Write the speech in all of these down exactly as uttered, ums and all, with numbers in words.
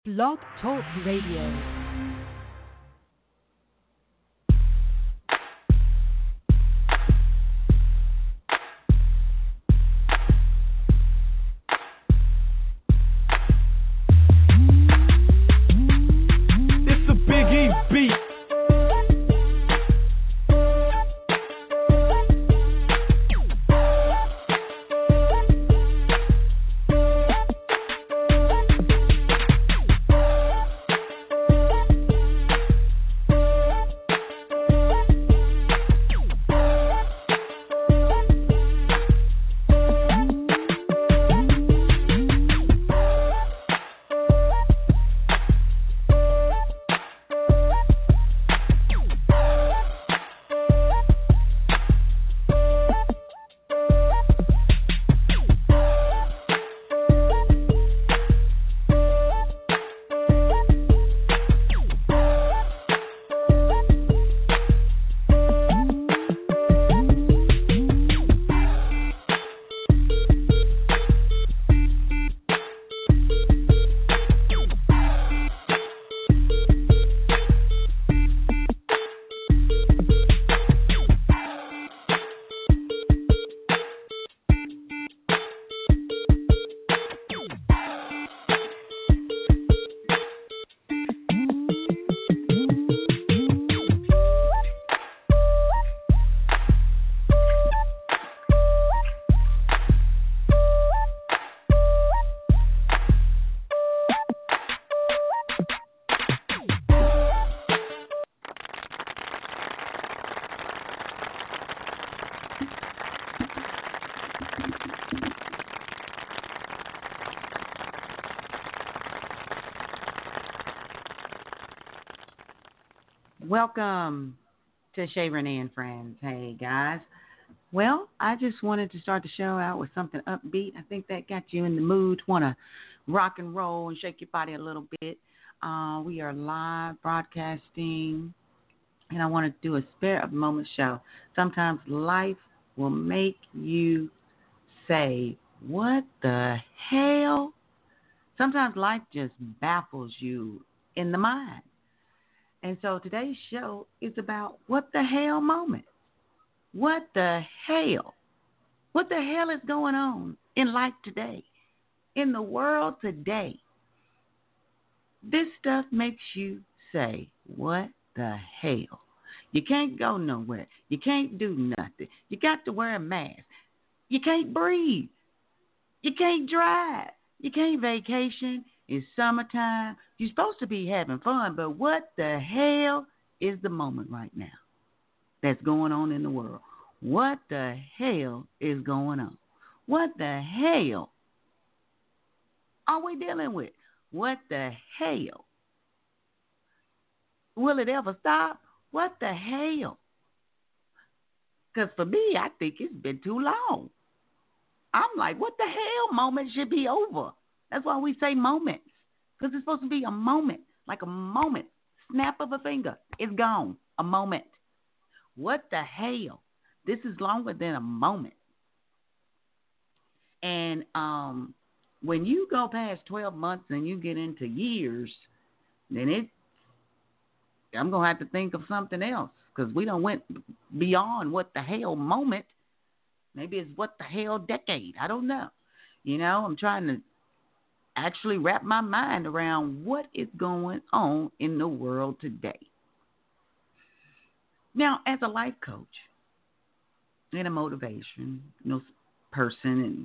Blog Talk Radio. Welcome to Shay Renee and Friends. Hey, guys. Well, I just wanted to start the show out with something upbeat. I think that got you in the mood to want to rock and roll and shake your body a little bit. Uh, we are live broadcasting, and I want to do a spare of the moment show. Sometimes life will make you say, what the hell? Sometimes life just baffles you in the mind. And so today's show is about what the hell moment. What the hell? What the hell is going on in life today? In the world today? This stuff makes you say, what the hell? You can't go nowhere. You can't do nothing. You got to wear a mask. You can't breathe. You can't drive. You can't vacation. It's summertime. You're supposed to be having fun, but what the hell is the moment right now that's going on in the world? What the hell is going on? What the hell are we dealing with? What the hell? Will it ever stop? What the hell? Because for me, I think it's been too long. I'm like, what the hell moment should be over? That's why we say moments. Because it's supposed to be a moment, like a moment. Snap of a finger. It's gone. A moment. What the hell? This is longer than a moment. And um, when you go past twelve months and you get into years, then it, I'm going to have to think of something else. Because we don't went beyond what the hell moment. Maybe it's what the hell decade. I don't know. You know, I'm trying to actually wrap my mind around what is going on in the world today. Now, as a life coach and a motivation you know, person, and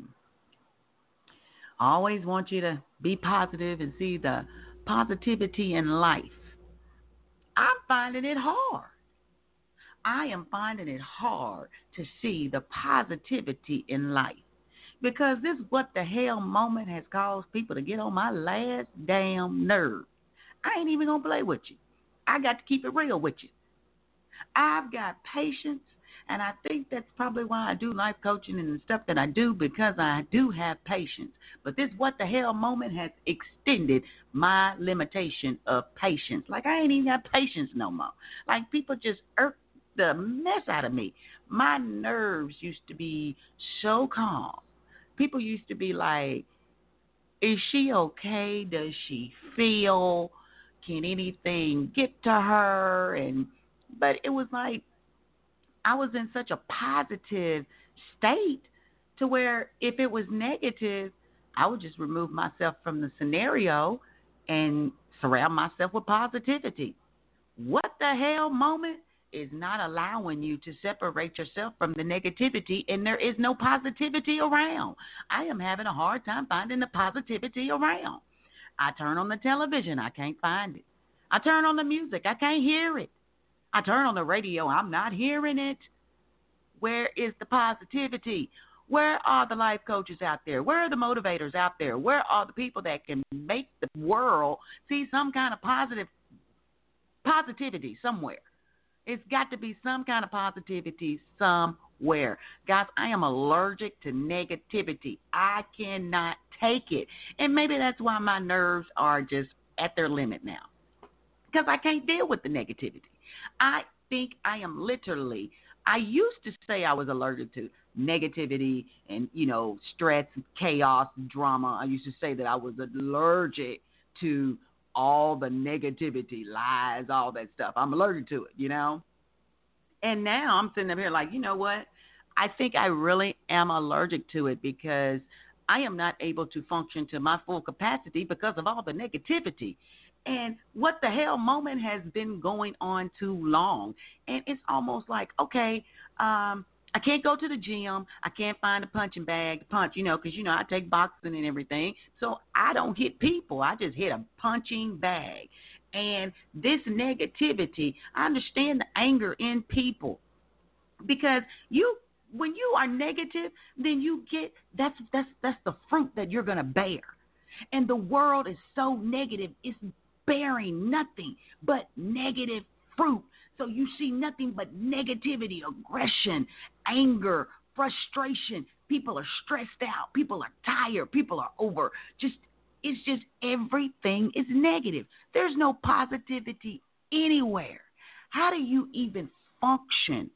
I always want you to be positive and see the positivity in life. I'm finding it hard. I am finding it hard to see the positivity in life. Because this what the hell moment has caused people to get on my last damn nerve. I ain't even going to play with you. I got to keep it real with you. I've got patience, and I think that's probably why I do life coaching and the stuff that I do, because I do have patience. But this what the hell moment has extended my limitation of patience. Like I ain't even got patience no more. Like people just irk the mess out of me. My nerves used to be so calm. People used to be like, Is she okay? Does she feel? Can anything get to her? And but it was like I was in such a positive state to where if it was negative, I would just remove myself from the scenario and surround myself with positivity. What the hell moment is not allowing you to separate yourself from the negativity, and there is no positivity around. I am having a hard time finding the positivity around. I turn on the television, I can't find it. I turn on the music, I can't hear it. I turn on the radio, I'm not hearing it. Where is the positivity? Where are the life coaches out there? Where are the motivators out there? Where are the people that can make the world see some kind of positive positivity somewhere? It's got to be some kind of positivity somewhere. Guys, I am allergic to negativity. I cannot take it. And maybe that's why my nerves are just at their limit now. Because I can't deal with the negativity. I think I am literally, I used to say I was allergic to negativity and, you know, stress, chaos, drama. I used to say that I was allergic to all the negativity, lies, all that stuff. I'm allergic to it, you know. And now I'm sitting up here like, you know what? I think I really am allergic to it because I am not able to function to my full capacity because of all the negativity. And what the hell moment has been going on too long. And it's almost like, okay, um, I can't go to the gym. I can't find a punching bag to punch, you know, because, you know, I take boxing and everything. So I don't hit people. I just hit a punching bag. And this negativity, I understand the anger in people because you, when you are negative, then you get, that's, that's, that's the fruit that you're going to bear. And the world is so negative. It's bearing nothing but negative fruit. So you see nothing but negativity, aggression, anger, frustration. People are stressed out. People are tired. People are over. Just, it's just everything is negative. There's no positivity anywhere. How do you even function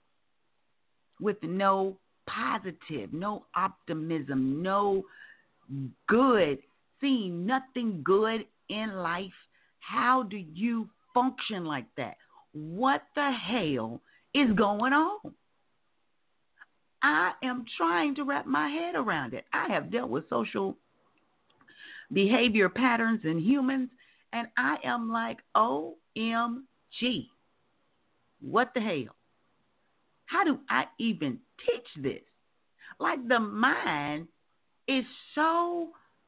with no positive, no optimism, no good, seeing nothing good in life? How do you function like that? What the hell is going on? I am trying to wrap my head around it. I have dealt with social behavior patterns in humans, and I am like, O M G, what the hell? How do I even teach this? Like the mind is so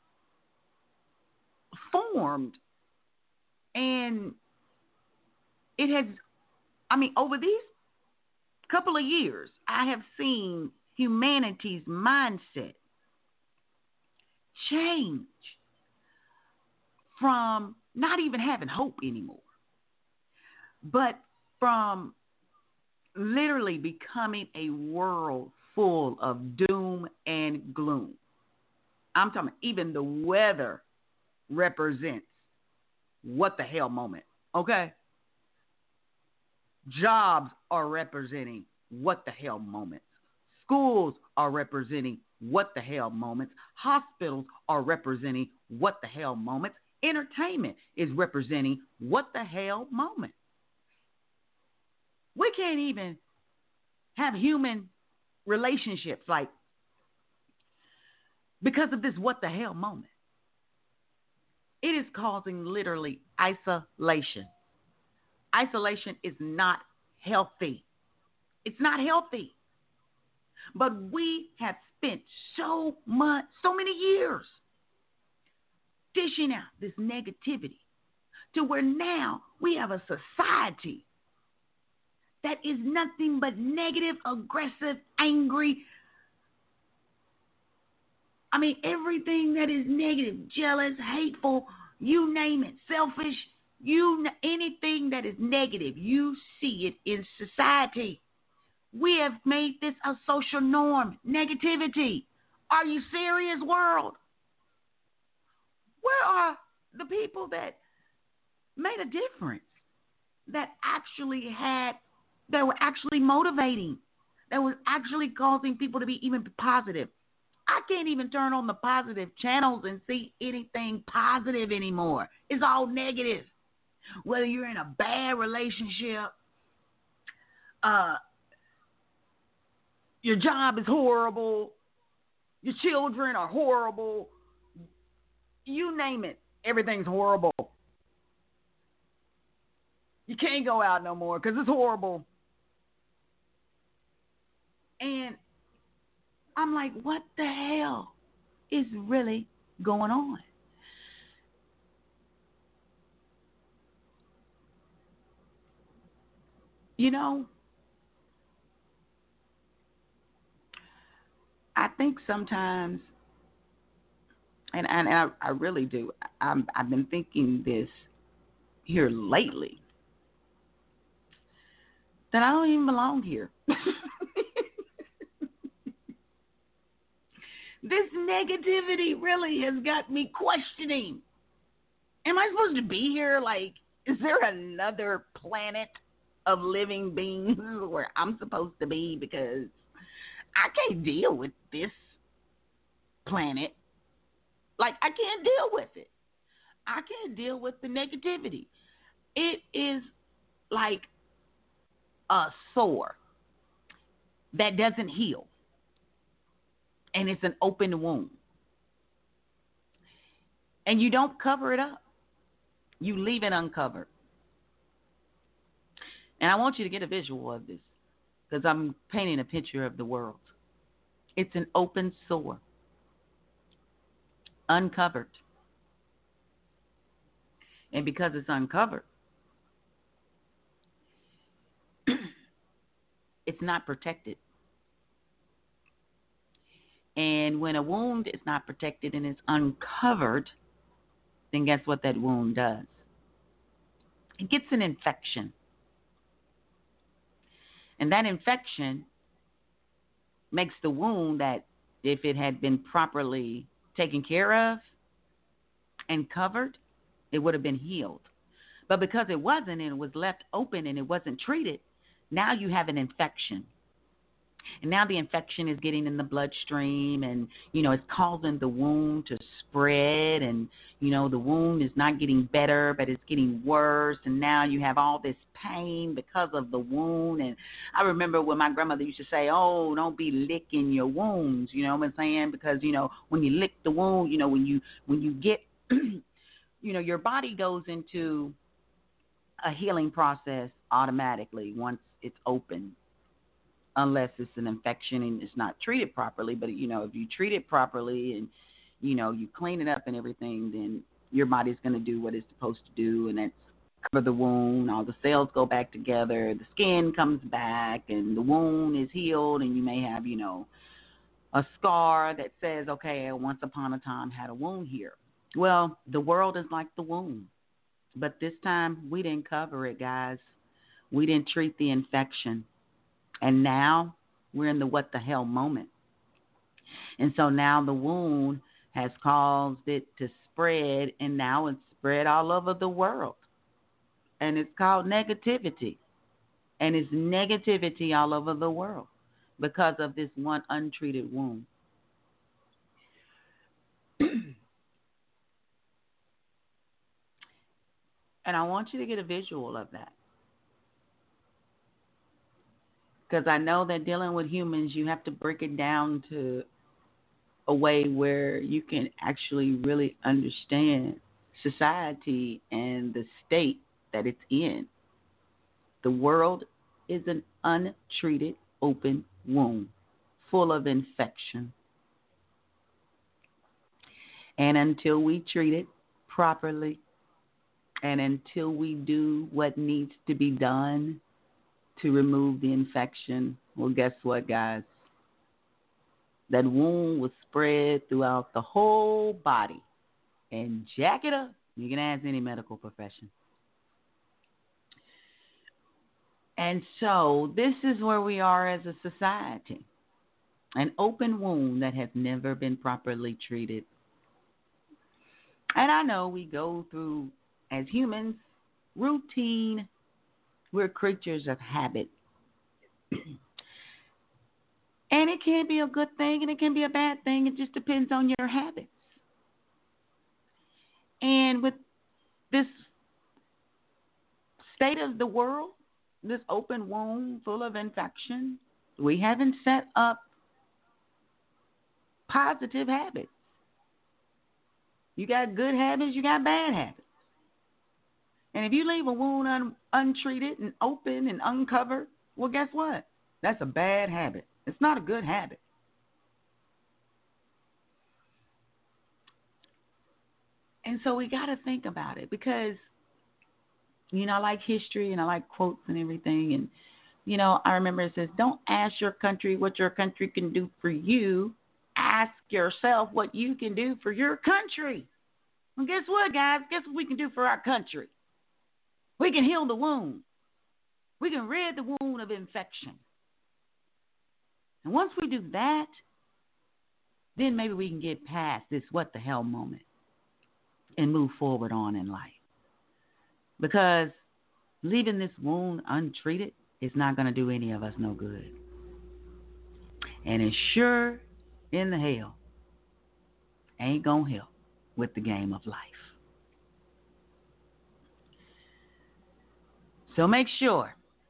formed, and it has, I mean, over these couple of years, I have seen humanity's mindset change from not even having hope anymore, but from literally becoming a world full of doom and gloom. I'm talking, even the weather represents what the hell moment, okay? Jobs are representing what the hell moments. Schools are representing what the hell moments. Hospitals are representing what the hell moments. Entertainment is representing what the hell moment. We can't even have human relationships like because of this what the hell moment. It is causing literally isolation. Isolation is not healthy. It's not healthy. But we have spent so much, so many years dishing out this negativity to where now we have a society that is nothing but negative, aggressive, angry. I mean, everything that is negative, jealous, hateful, you name it, selfish, you anything that is negative, you see it in society. We have made this a social norm. Negativity. Are you serious, world? Where are the people that made a difference? That actually had, that were actually motivating, that was actually causing people to be even positive. I can't even turn on the positive channels and see anything positive anymore. It's all negative. Whether you're in a bad relationship, uh, your job is horrible, your children are horrible, you name it, everything's horrible. You can't go out no more because it's horrible. And I'm like, what the hell is really going on? You know, I think sometimes, and, and I, I really do, I'm, I've been thinking this here lately, that I don't even belong here. This negativity really has got me questioning. Am I supposed to be here? Like, is there another planet of living beings where I'm supposed to be? Because I can't deal with this planet. Like, I can't deal with it. I can't deal with the negativity. It is like a sore that doesn't heal. And it's an open wound. And you don't cover it up. You leave it uncovered. And I want you to get a visual of this because I'm painting a picture of the world. It's an open sore, uncovered. And because it's uncovered, it's not protected. And when a wound is not protected and it's uncovered, then guess what that wound does? It gets an infection. And that infection makes the wound that, if it had been properly taken care of and covered, it would have been healed. But because it wasn't and it was left open and it wasn't treated, now you have an infection. And now the infection is getting in the bloodstream and, you know, it's causing the wound to spread and, you know, the wound is not getting better, but it's getting worse. And now you have all this pain because of the wound. And I remember when my grandmother used to say, oh, don't be licking your wounds, you know what I'm saying? Because, you know, when you lick the wound, you know, when you, when you get, you know, your body goes into a healing process automatically once it's open. Unless it's an infection and it's not treated properly. But, you know, if you treat it properly and, you know, you clean it up and everything, then your body's going to do what it's supposed to do, and that's cover the wound. All the cells go back together. The skin comes back, and the wound is healed, and you may have, you know, a scar that says, okay, once upon a time had a wound here. Well, the world is like the wound. But this time we didn't cover it, guys. We didn't treat the infection. And now we're in the what the hell moment. And so now the wound has caused it to spread, and now it's spread all over the world. And it's called negativity. And it's negativity all over the world because of this one untreated wound. And I want you to get a visual of that. Because I know that dealing with humans, you have to break it down to a way where you can actually really understand society and the state that it's in. The world is an untreated open wound full of infection. And until we treat it properly and until we do what needs to be done to remove the infection, well, guess what, guys? That wound will spread throughout the whole body. And jack it up. You can ask any medical profession. And so this is where we are as a society. An open wound that has never been properly treated. And I know we go through, as humans, routine. We're creatures of habit. And it can be a good thing and it can be a bad thing. It just depends on your habits. And with this state of the world, this open wound full of infection, we haven't set up positive habits. You got good habits, you got bad habits. And if you leave a wound un- untreated and open and uncovered, well, guess what? That's a bad habit. It's not a good habit. And so we got to think about it because, you know, I like history and I like quotes and everything. And, you know, I remember it says, don't ask your country what your country can do for you. Ask yourself what you can do for your country. Well, guess what, guys? Guess what we can do for our country? We can heal the wound. We can rid the wound of infection. And once we do that, then maybe we can get past this what the hell moment and move forward on in life. Because leaving this wound untreated is not going to do any of us no good. And it sure in the hell ain't going to help with the game of life. So make sure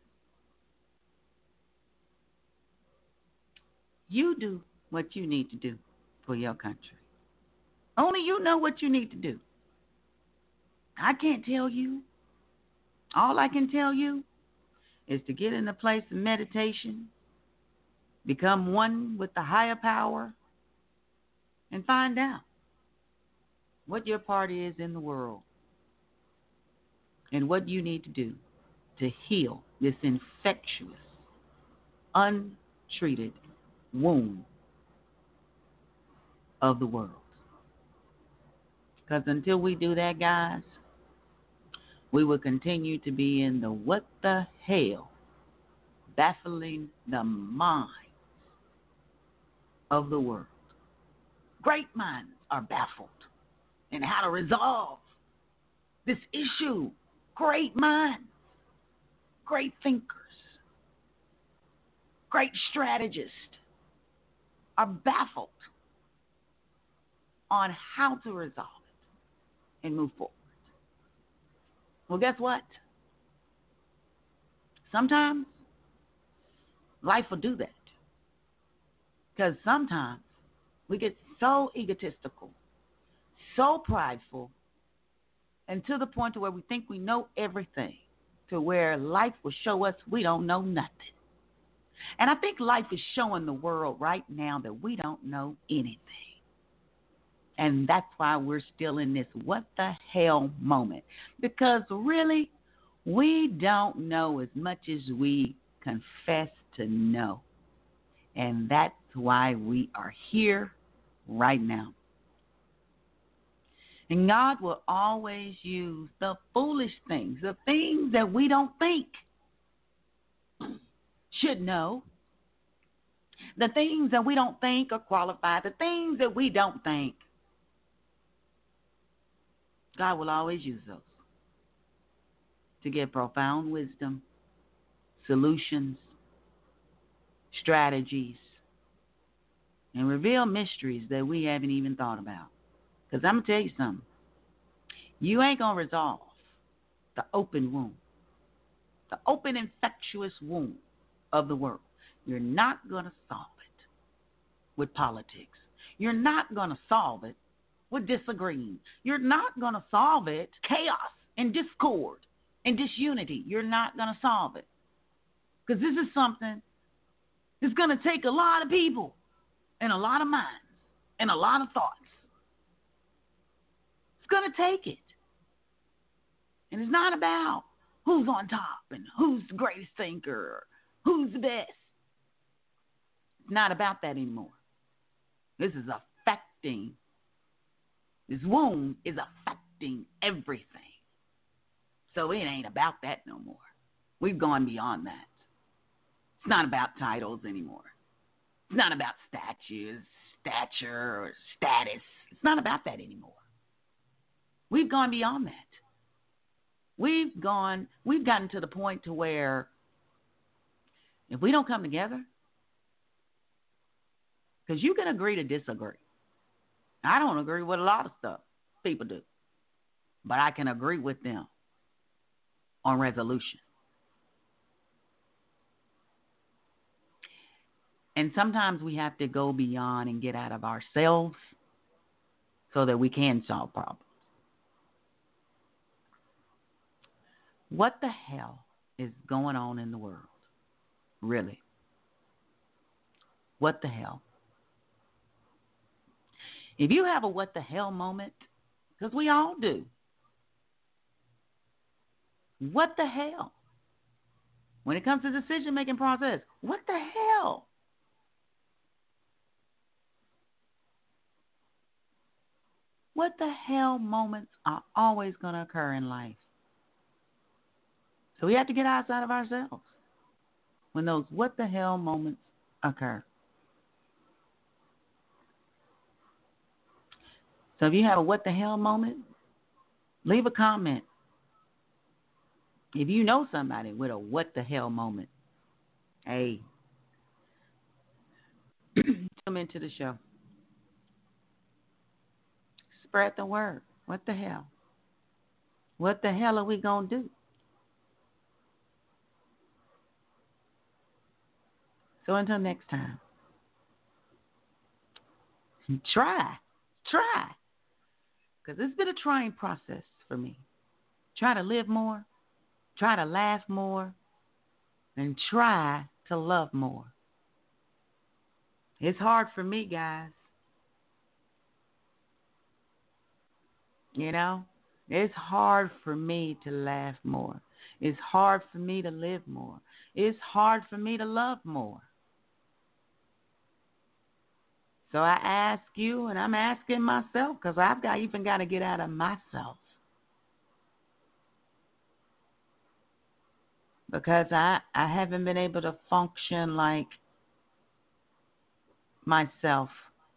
you do what you need to do for your country. Only you know what you need to do. I can't tell you. All I can tell you is to get in a place of meditation, become one with the higher power, and find out what your part is in the world and what you need to do to heal this infectious, untreated wound of the world. Because until we do that, guys, we will continue to be in the what the hell, baffling the minds of the world. Great minds are baffled in how to resolve this issue. Great minds, great thinkers, great strategists are baffled on how to resolve it and move forward. Well, guess what? Sometimes life will do that. Because sometimes we get so egotistical, so prideful, and to the point to where we think we know everything, to where life will show us we don't know nothing. And I think life is showing the world right now that we don't know anything. And that's why we're still in this what the hell moment. Because really, we don't know as much as we confess to know. And that's why we are here right now. And God will always use the foolish things, the things that we don't think should know, the things that we don't think are qualified, the things that we don't think. God will always use those to give profound wisdom, solutions, strategies, and reveal mysteries that we haven't even thought about. Because I'm going to tell you something. You ain't going to resolve the open wound, the open infectious wound of the world. You're not going to solve it with politics. You're not going to solve it with disagreeing. You're not going to solve it chaos and discord and disunity. You're not going to solve it. Because this is something that's going to take a lot of people and a lot of minds and a lot of thoughts. It's going to take it. And it's not about who's on top and who's the greatest thinker or who's the best. It's not about that anymore. This is affecting, this wound is affecting everything. So it ain't about that no more. We've gone beyond that. It's not about titles anymore. It's not about statues, stature, or status. It's not about that anymore. We've gone beyond that. We've gone, we've gotten to the point to where if we don't come together, Because you can agree to disagree. I don't agree with a lot of stuff people do, but I can agree with them on resolution. And sometimes we have to go beyond and get out of ourselves so that we can solve problems. What the hell is going on in the world? Really? What the hell? If you have a what the hell moment, because we all do, what the hell? When it comes to decision-making process, what the hell? What the hell moments are always going to occur in life. So we have to get outside of ourselves when those what the hell moments occur. So if you have a what the hell moment, leave a comment. If you know somebody with a what the hell moment, hey, come into the show. Spread the word. What the hell? What the hell are we going to do? So until next time, try, try. Because it's been a trying process for me. Try to live more, try to laugh more, and try to love more. It's hard for me, guys. You know, it's hard for me to laugh more. It's hard for me to live more. It's hard for me to love more. So I ask you, and I'm asking myself, because I've got even got to get out of myself. Because I, I haven't been able to function like myself.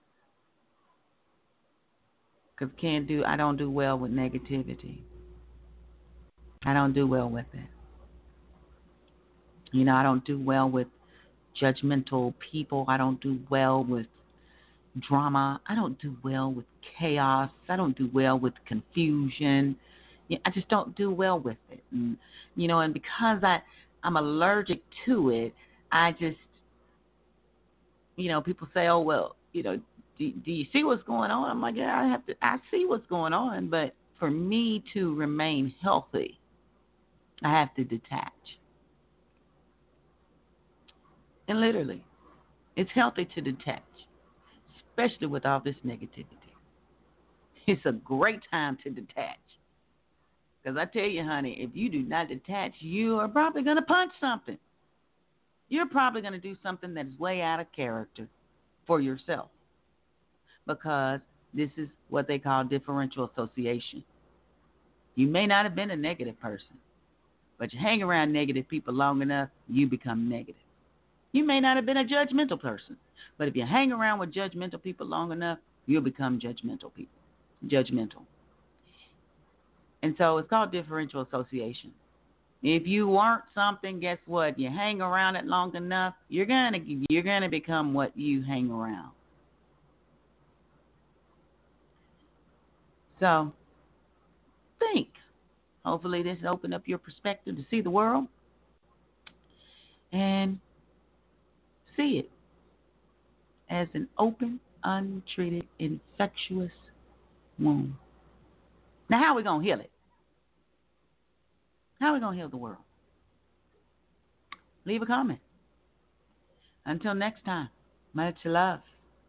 Because can't do I don't do well with negativity. I don't do well with it. You know, I don't do well with judgmental people. I don't do well with drama. I don't do well with chaos. I don't do well with confusion. I just don't do well with it. And, you know, and because I, I'm allergic to it, I just, you know, people say, oh, well, you know, do, do you see what's going on? I'm like, yeah, I have to, I see what's going on. But for me to remain healthy, I have to detach. And literally, it's healthy to detach, especially with all this negativity. It's a great time to detach. Because I tell you, honey, if you do not detach, you are probably going to punch something. You're probably going to do something that is way out of character for yourself. Because this is what they call differential association. You may not have been a negative person, but you hang around negative people long enough, you become negative. You may not have been a judgmental person, but if you hang around with judgmental people long enough, you'll become judgmental people. Judgmental. And so it's called differential association. If you weren't something, guess what? You hang around it long enough, you're gonna you're gonna become what you hang around. So think. Hopefully this opened up your perspective to see the world and see it as an open, untreated, infectious wound. Now, how are we going to heal it? How are we going to heal the world? Leave a comment. Until next time, much love.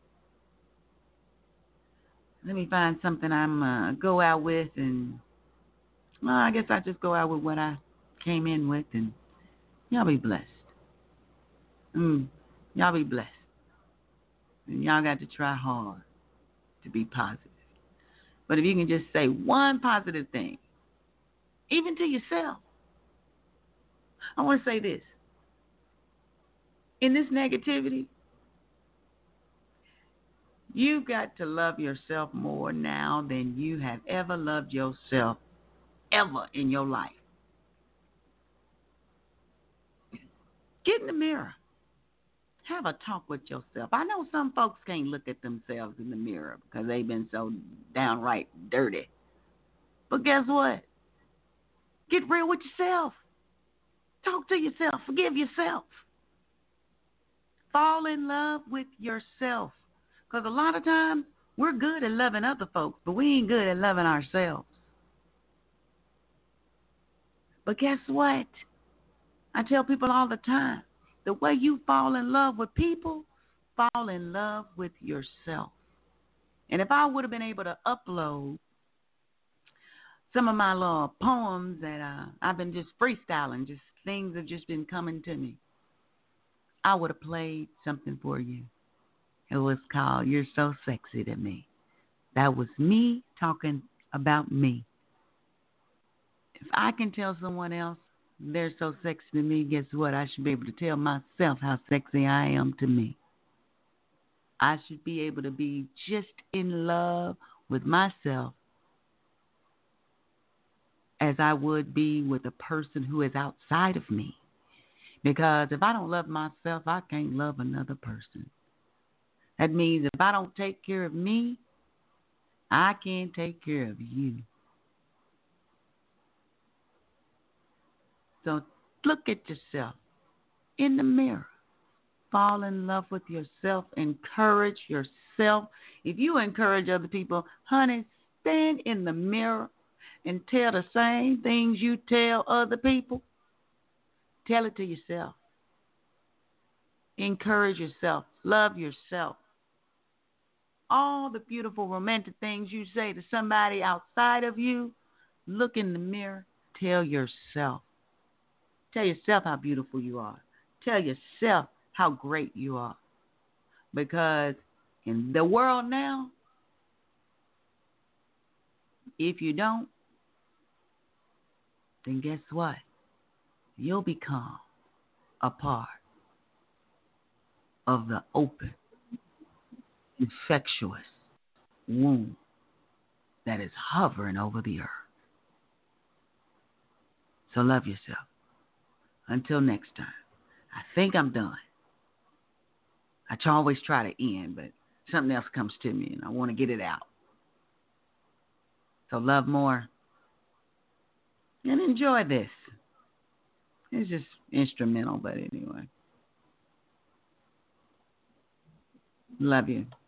Let me find something I'm uh, go out with, and well, I guess I just go out with what I came in with, and y'all be blessed. Mm, y'all be blessed. And y'all got to try hard to be positive. But if you can just say one positive thing, even to yourself. I want to say this. In this negativity, you've got to love yourself more now than you have ever loved yourself ever in your life. Get in the mirror. have a talk with yourself. I know some folks can't look at themselves in the mirror because they've been so downright dirty. But guess what? Get real with yourself. Talk to yourself. Forgive yourself. Fall in love with yourself. Because a lot of times we're good at loving other folks, but we ain't good at loving ourselves. But guess what? I tell people all the time, the way you fall in love with people, fall in love with yourself. And if I would have been able to upload some of my little poems that uh, I've been just freestyling, just things have just been coming to me, I would have played something for you. It was called You're So Sexy to Me. That was me talking about me. If I can tell someone else they're so sexy to me, guess what? I should be able to tell myself how sexy I am to me. I should be able to be just in love with myself as I would be with a person who is outside of me. Because if I don't love myself, I can't love another person. That means if I don't take care of me, I can't take care of you. So look at yourself in the mirror. Fall in love with yourself. Encourage yourself. If you encourage other people, honey, stand in the mirror and tell the same things you tell other people. Tell it to yourself. Encourage yourself. Love yourself. All the beautiful romantic things you say to somebody outside of you, look in the mirror. Tell yourself. Tell yourself how beautiful you are. Tell yourself how great you are. Because in the world now, if you don't, then guess what? You'll become a part of the open, infectious womb that is hovering over the earth. So love yourself. Until next time. I think I'm done. I always try to end, but something else comes to me and I want to get it out. So love more and enjoy this. It's just instrumental, but anyway. Love you.